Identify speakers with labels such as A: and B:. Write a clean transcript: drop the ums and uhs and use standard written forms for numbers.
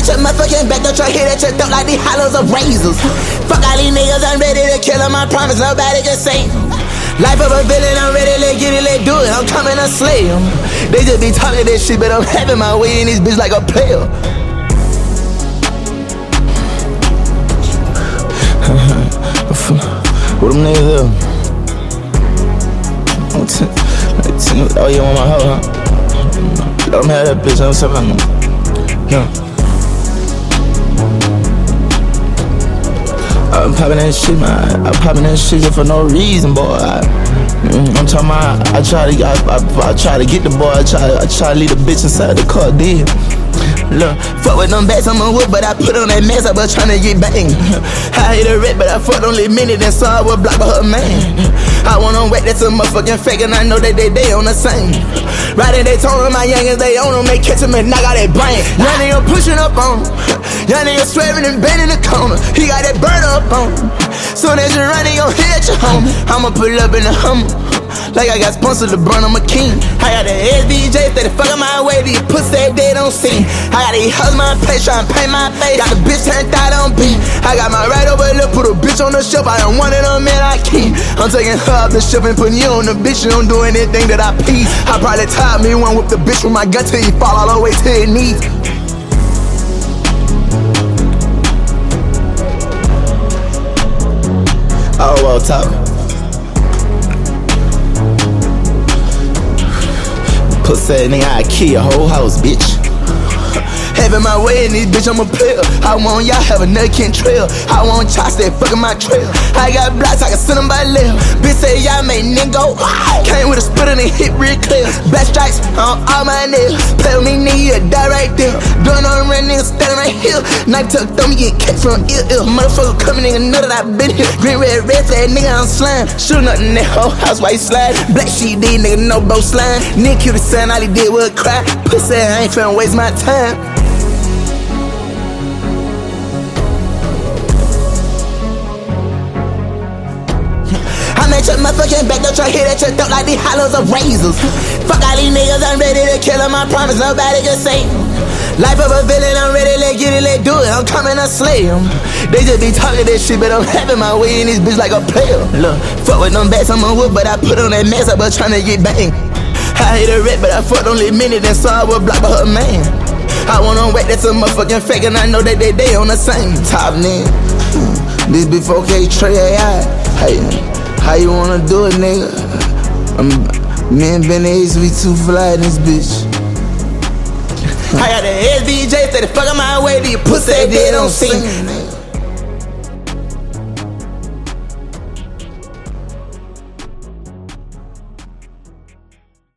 A: match up my fucking back, don't try hit at your throat like these hollows of razors. Fuck all these niggas, I'm ready to kill them, I promise nobody can save them. Life of a villain, I'm ready, let's get it, let's do it, I'm coming to slay them. They just be talking that shit, but I'm having my way in this bitch like a player. What them niggas up? Oh, you want my hoe, huh? Let them have that bitch, I'm talking about. No. I'm popping that shit, man. I'm popping that shit just for no reason, boy. I'm talking about, I try to get the boy, I try to leave the bitch inside the car dead. Look, fuck with them bats on my wood, but I put on that mask, I was tryna get banged. I hit a red, but I fucked only minute and saw I was blocked by her man. I want them wet, that's a motherfucking fake, and I know that they on the same. Riding Daytona, my youngins, they own them, they catch them and knock out that brain. Young nigga pushing up on him, young nigga swerving and bending the corner. He got that burner up on him. Soon as you run, he gon' hit your home. I'ma pull up in the Hummer, like I got sponsored to burn, I'm a king. I got the SBJ, that fuck my way, these pussy they don't see. I got these hugs my place, tryna paint my face. Got the bitch turned out on beat. I got my right over lip, put a bitch on the shelf. I am one of them men I keep. I'm taking her off the shelf and putting you on the bitch. You don't do anything that I please. I probably tied me one with the bitch with my gun till he fall all the way to his knees. Oh, well, top. Pussy nigga, I kill your whole house, bitch. Having my way in this bitch, I'm a player. I want y'all have a nut-kin trail. I want y'all stay fucking my trail. I got blocks, I can send them by left. Bitch say y'all made nigga go. Came with a spit and it hit real clear. Back strikes on all my nails. Play with me, nigga, you die right there. Doing all the red niggas standing right here. Knife tucked on me, get catch from ill. Motherfucker coming, nigga, know that I been here. Green, red flag, nigga, I'm slime. Shooting up in that whole house while you slide. Black sheet, these nigga, no both slime. Nigga killed the son, all he did was cry. Pussy, I ain't finna waste my time. Match up my fucking back, don't try hit at your throat like these hollows of razors. Fuck all these niggas, I'm ready to kill them, I promise nobody can save them. Life of a villain, I'm ready, let's get it, let's do it, I'm coming to slay them. They just be talking that shit, but I'm having my way in this bitch like a player. Look, fuck with them bats on my wood, but I put on that mask, I was tryna get banged. I hit a red, but I fucked only minute and saw I was blocked by her man. I want them wet, that's a motherfucking fake, and I know that they on the same. Top nigga, this be 4K Trey AI. Hey, how you wanna do it, nigga? Me and Ben Ace, we too fly in this bitch. I got the SBJ, that fuck my way, these pussy they don't see.